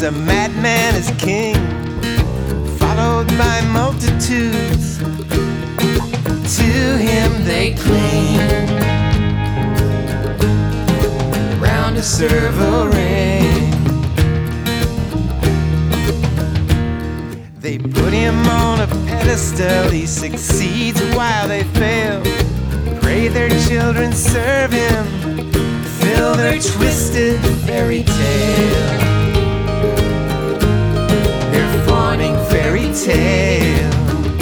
a madman is king, followed by multitudes. To him they cling, round a serval ring. They put him on a pedestal, he succeeds while they fail. Pray their children serve him, fill their twisted fairy tale. Their fawning fairy tale.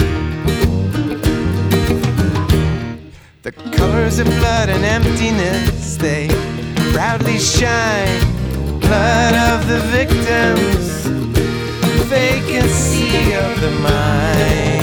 The colors of blood and emptiness, they proudly shine. Blood of the victims, vacancy of the mind.